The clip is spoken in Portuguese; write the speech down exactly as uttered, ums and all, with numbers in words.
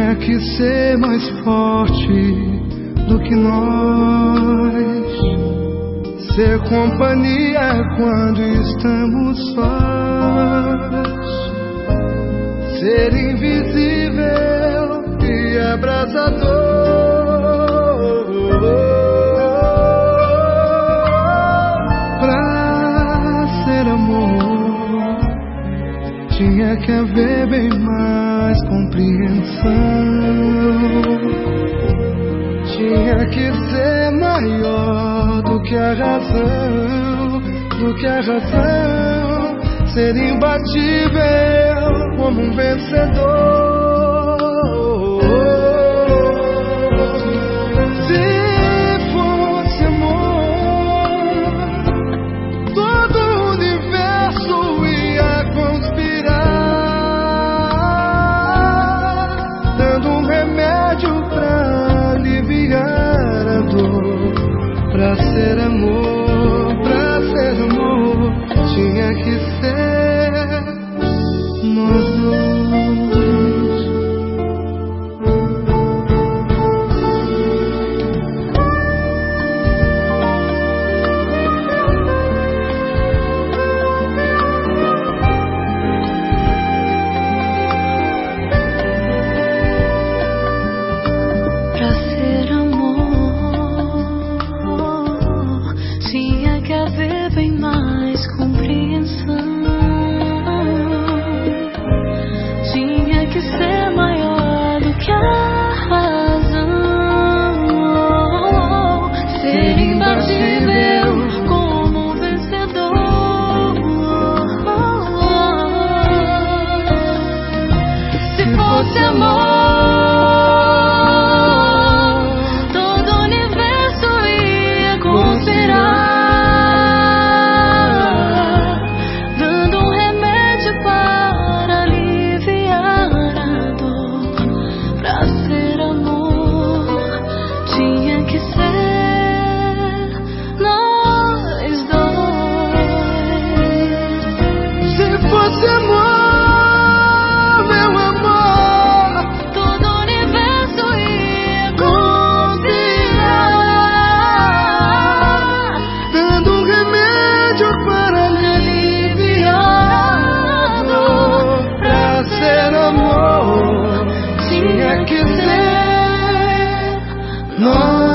Tinha que ser mais forte do que nós, ser companhia quando estamos sós, ser invisível e abraçador. Pra ser amor, tinha que haver bem mais compreensão. Tinha que ser maior do que a razão, do que a razão, ser imbatível como um vencedor. Se fosse amor, todo o universo ia conspirar, dando um remédio pra aliviar a dor. Pra ser amor, pra ser amor, tinha que ser nós dois. Pra ser amor, tinha que haver bem mais compreensão. Tinha que ser maior do que a razão, ser imbatível como um vencedor. Se fosse amor, no.